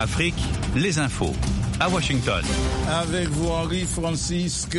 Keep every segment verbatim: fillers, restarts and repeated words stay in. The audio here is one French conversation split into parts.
Afrique, les infos, à Washington. Avec vous, Henri Francisque,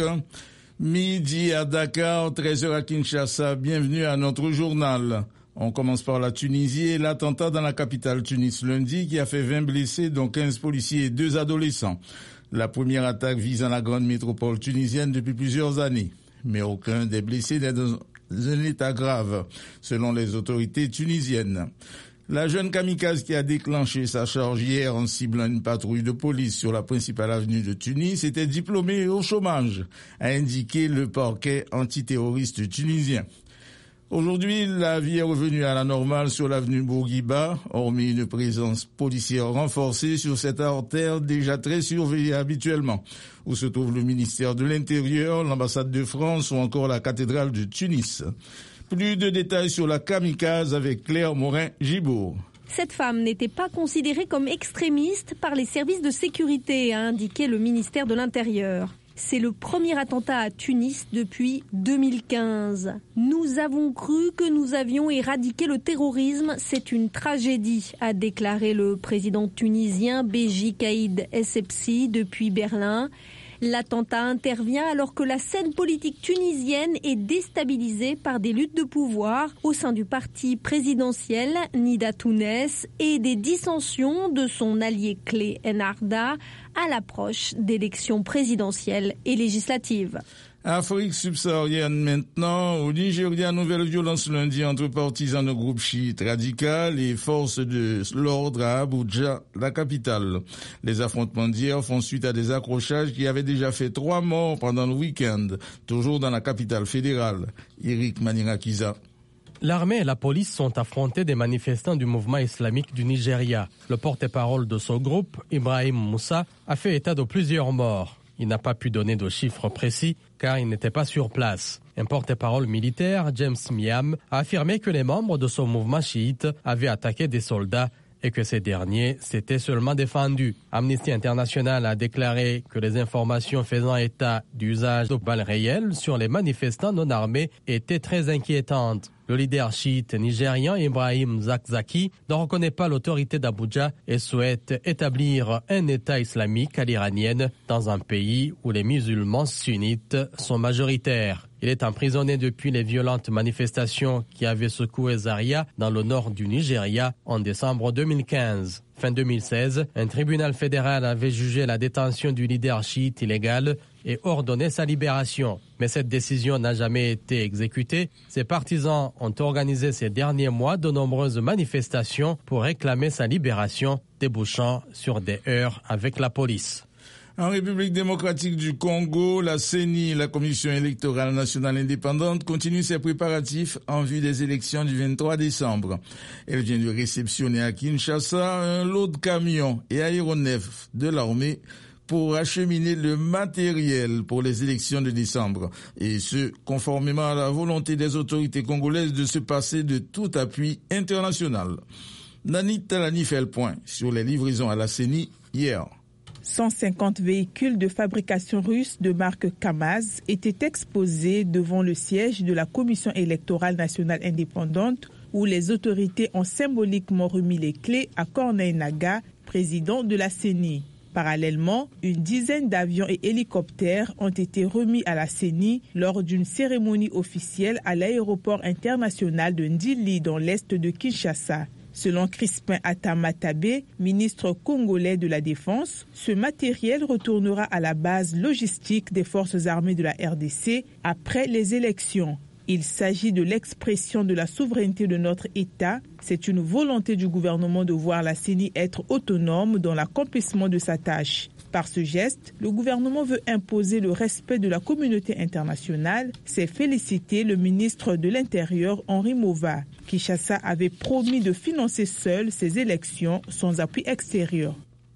midi à Dakar, treize heures à Kinshasa. Bienvenue à notre journal. On commence par la Tunisie et l'attentat dans la capitale Tunis lundi qui a fait vingt blessés, dont quinze policiers et deux adolescents. La première attaque visant la grande métropole tunisienne depuis plusieurs années. Mais aucun des blessés n'est dans un état grave, selon les autorités tunisiennes. La jeune kamikaze qui a déclenché sa charge hier en ciblant une patrouille de police sur la principale avenue de Tunis était diplômée au chômage, a indiqué le parquet antiterroriste tunisien. Aujourd'hui, la vie est revenue à la normale sur l'avenue Bourguiba, hormis une présence policière renforcée sur cette artère déjà très surveillée habituellement, où se trouve le ministère de l'Intérieur, l'ambassade de France ou encore la cathédrale de Tunis. Plus de détails sur la kamikaze avec Claire Morin-Gibourg. Cette femme n'était pas considérée comme extrémiste par les services de sécurité, a indiqué le ministère de l'Intérieur. C'est le premier attentat à Tunis depuis deux mille quinze. Nous avons cru que nous avions éradiqué le terrorisme. C'est une tragédie, a déclaré le président tunisien Béji Caïd Essebsi depuis Berlin. L'attentat intervient alors que la scène politique tunisienne est déstabilisée par des luttes de pouvoir au sein du parti présidentiel Nida Tounes et des dissensions de son allié clé Ennahda à l'approche d'élections présidentielles et législatives. Afrique subsaharienne maintenant. Au Nigeria, nouvelle violence lundi entre partisans de groupes chiites radicaux et forces de l'ordre à Abuja, la capitale. Les affrontements d'hier font suite à des accrochages qui avaient déjà fait trois morts pendant le week-end, toujours dans la capitale fédérale. Eric Manirakiza. L'armée et la police sont affrontés des manifestants du mouvement islamique du Nigeria. Le porte-parole de ce groupe, Ibrahim Moussa, a fait état de plusieurs morts. Il n'a pas pu donner de chiffres précis car il n'était pas sur place. Un porte-parole militaire, James Miam, a affirmé que les membres de ce mouvement chiite avaient attaqué des soldats et que ces derniers s'étaient seulement défendus. Amnesty International a déclaré que les informations faisant état d'usage de balles réelles sur les manifestants non armés étaient très inquiétantes. Le leader chiite nigérian Ibrahim Zakzaki ne reconnaît pas l'autorité d'Abuja et souhaite établir un État islamique à l'iranienne dans un pays où les musulmans sunnites sont majoritaires. Il est emprisonné depuis les violentes manifestations qui avaient secoué Zaria dans le nord du Nigeria en décembre deux mille quinze. Fin deux mille seize, un tribunal fédéral avait jugé la détention du leader chiite illégale et ordonné sa libération. Mais cette décision n'a jamais été exécutée. Ses partisans ont organisé ces derniers mois de nombreuses manifestations pour réclamer sa libération, débouchant sur des heurts avec la police. En République démocratique du Congo, la C E N I, la Commission électorale nationale indépendante, continue ses préparatifs en vue des élections du vingt-trois décembre. Elle vient de réceptionner à Kinshasa un lot de camions et aéronefs de l'armée pour acheminer le matériel pour les élections de décembre. Et ce, conformément à la volonté des autorités congolaises de se passer de tout appui international. Nani Talani fait le point sur les livraisons à la C E N I hier. cent cinquante véhicules de fabrication russe de marque Kamaz étaient exposés devant le siège de la Commission électorale nationale indépendante où les autorités ont symboliquement remis les clés à Corneille Naga, président de la C E N I. Parallèlement, une dizaine d'avions et hélicoptères ont été remis à la C E N I lors d'une cérémonie officielle à l'aéroport international de Ndili dans l'est de Kinshasa. Selon Crispin Atamatabe, ministre congolais de la Défense, ce matériel retournera à la base logistique des forces armées de la R D C après les élections. Il s'agit de l'expression de la souveraineté de notre État. C'est une volonté du gouvernement de voir la C E N I être autonome dans l'accomplissement de sa tâche. Par ce geste, le gouvernement veut imposer le respect de la communauté internationale, s'est félicité le ministre de l'Intérieur Henri Mova. Kinshasa avait promis de financer seul ces élections sans appui extérieur.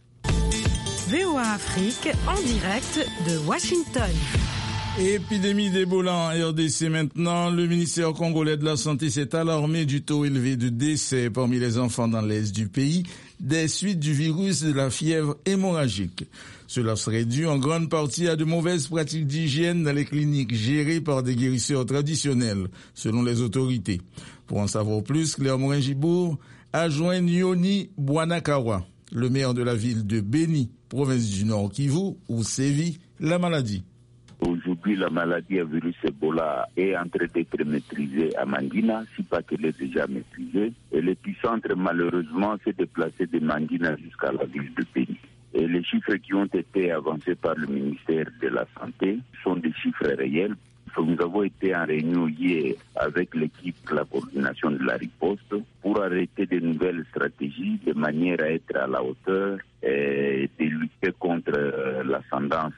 V O A Afrique en direct de Washington. Épidémie d'Ebola en R D C maintenant. Le ministère congolais de la Santé s'est alarmé du taux élevé de décès parmi les enfants dans l'est du pays des suites du virus de la fièvre hémorragique. Cela serait dû en grande partie à de mauvaises pratiques d'hygiène dans les cliniques gérées par des guérisseurs traditionnels, selon les autorités. Pour en savoir plus, Claire Morin-Gibourg a joint Yoni Bouanakawa. le maire de la ville de Beni, province du Nord Kivu, où sévit la maladie. Aujourd'hui, la maladie à virus Ebola est en train d'être maîtrisée à Mangina, si pas qu'elle est déjà maîtrisée. Et l'épicentre, malheureusement, s'est déplacé de Mangina jusqu'à la ville de Beni. Et les chiffres qui ont été avancés par le ministère de la Santé sont des chiffres réels. Nous avons été en réunion hier avec l'équipe de la coordination de la riposte pour arrêter de nouvelles stratégies de manière à être à la hauteur et de lutter contre l'ascendance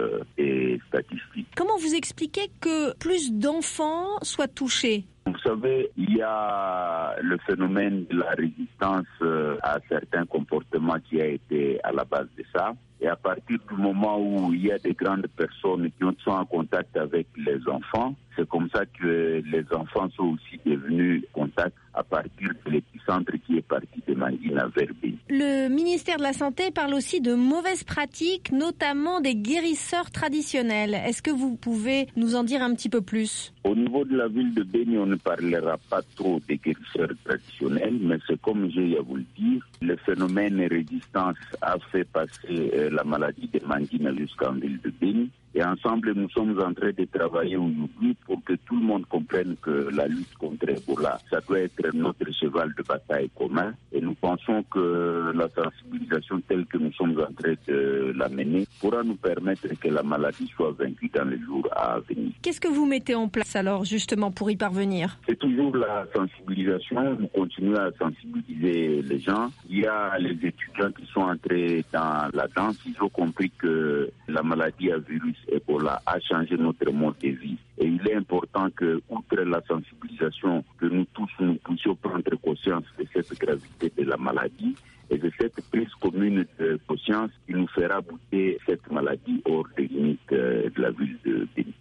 des statistiques. Comment vous expliquez que plus d'enfants soient touchés ? Vous savez, il y a le phénomène de la résistance à certains comportements qui a été à la base de ça. Et à partir du moment où il y a des grandes personnes qui sont en contact avec les enfants, c'est comme ça que les enfants sont aussi devenus contacts à partir de l'épicentre qui est parti de Mangina vers Beni. Le ministère de la Santé parle aussi de mauvaises pratiques, notamment des guérisseurs traditionnels. Est-ce que vous pouvez nous en dire un petit peu plus ? Au niveau de la ville de Beni, on ne parlera pas trop des guérisseurs traditionnels, mais c'est comme j'ai à vous le dire, le phénomène résistance a fait passer euh, la maladie de Mangina jusqu'en ville de Beni. Et ensemble, nous sommes en train de travailler aujourd'hui pour que tout le monde comprenne que la lutte contre Ebola, ça doit être notre cheval de bataille commun. Et nous pensons que la sensibilisation telle que nous sommes en train de la mener pourra nous permettre que la maladie soit vaincue dans les jours à venir. Qu'est-ce que vous mettez en place alors justement pour y parvenir ? C'est toujours la sensibilisation. Nous continuons à sensibiliser les gens. Il y a les étudiants qui sont entrés dans la danse. Ils ont compris que la maladie à virus Ebola a changé notre mode de vie. Et il est important que, outre la sensibilisation, que nous tous nous puissions prendre conscience de cette gravité de la maladie et de cette prise commune de conscience qui nous fera bouter cette maladie hors des limites de la ville de Beni.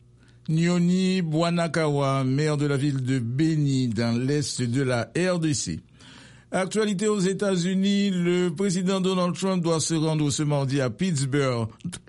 Nyoni Bwanakawa, maire de la ville de Beni, dans l'est de la R D C. Actualité aux États-Unis, le président Donald Trump doit se rendre ce mardi à Pittsburgh,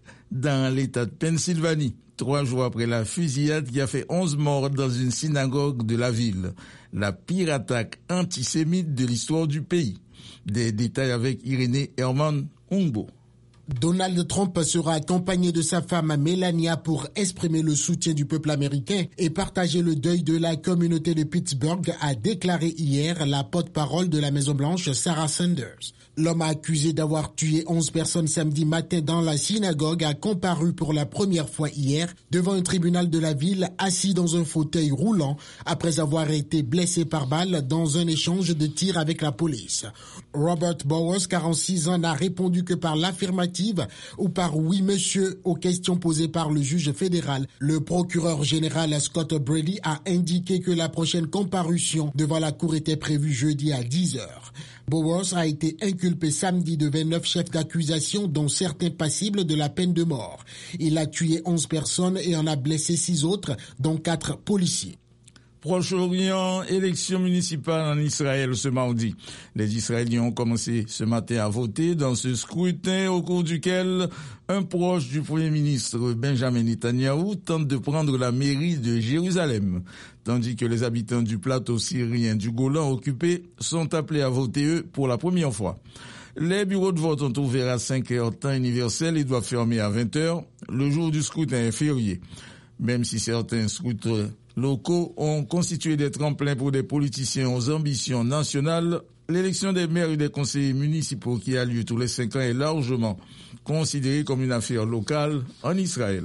dans l'État de Pennsylvanie, trois jours après la fusillade qui a fait onze morts dans une synagogue de la ville. La pire attaque antisémite de l'histoire du pays. Des détails avec Irénée Herman Ungbo. Donald Trump sera accompagné de sa femme Melania pour exprimer le soutien du peuple américain et partager le deuil de la communauté de Pittsburgh, a déclaré hier la porte-parole de la Maison-Blanche, Sarah Sanders. L'homme accusé d'avoir tué onze personnes samedi matin dans la synagogue a comparu pour la première fois hier devant un tribunal de la ville, assis dans un fauteuil roulant après avoir été blessé par balle dans un échange de tirs avec la police. Robert Bowers, quarante-six ans, n'a répondu que par l'affirmative ou par oui monsieur aux questions posées par le juge fédéral. Le procureur général Scott Brady a indiqué que la prochaine comparution devant la cour était prévue jeudi à dix heures. Bowers a été inculpé samedi de vingt-neuf chefs d'accusation, dont certains passibles de la peine de mort. Il a tué onze personnes et en a blessé six autres, dont quatre policiers. Proche-Orient, élection municipale en Israël ce mardi. Les Israéliens ont commencé ce matin à voter dans ce scrutin au cours duquel un proche du Premier ministre Benjamin Netanyahou tente de prendre la mairie de Jérusalem, tandis que les habitants du plateau syrien du Golan occupé sont appelés à voter eux pour la première fois. Les bureaux de vote ont ouvert à cinq heures temps universel et doivent fermer à vingt heures. Le jour du scrutin est férié. Même si certains scrutins locaux ont constitué des tremplins pour des politiciens aux ambitions nationales, l'élection des maires et des conseillers municipaux qui a lieu tous les cinq ans est largement considérée comme une affaire locale en Israël.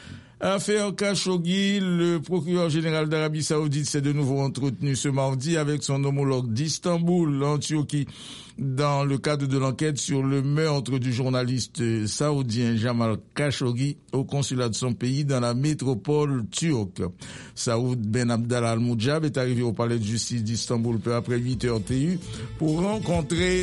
Affaire Khashoggi, le procureur général d'Arabie Saoudite s'est de nouveau entretenu ce mardi avec son homologue d'Istanbul, en Turquie, dans le cadre de l'enquête sur le meurtre du journaliste saoudien Jamal Khashoggi au consulat de son pays dans la métropole turque. Saoud Ben Abdallah Al-Moujab est arrivé au palais de justice d'Istanbul peu après huit heures T U pour rencontrer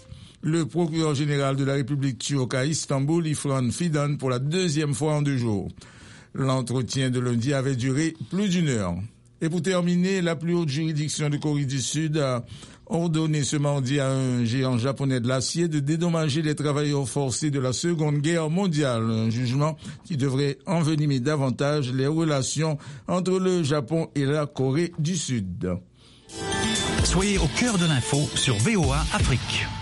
le procureur général de la République turque à Istanbul, Ifran Fidan, pour la deuxième fois en deux jours. L'entretien de lundi avait duré plus d'une heure. Et pour terminer, la plus haute juridiction de Corée du Sud a ordonné ce mardi à un géant japonais de l'acier de dédommager les travailleurs forcés de la Seconde Guerre mondiale, un jugement qui devrait envenimer davantage les relations entre le Japon et la Corée du Sud. Soyez au cœur de l'info sur V O A Afrique.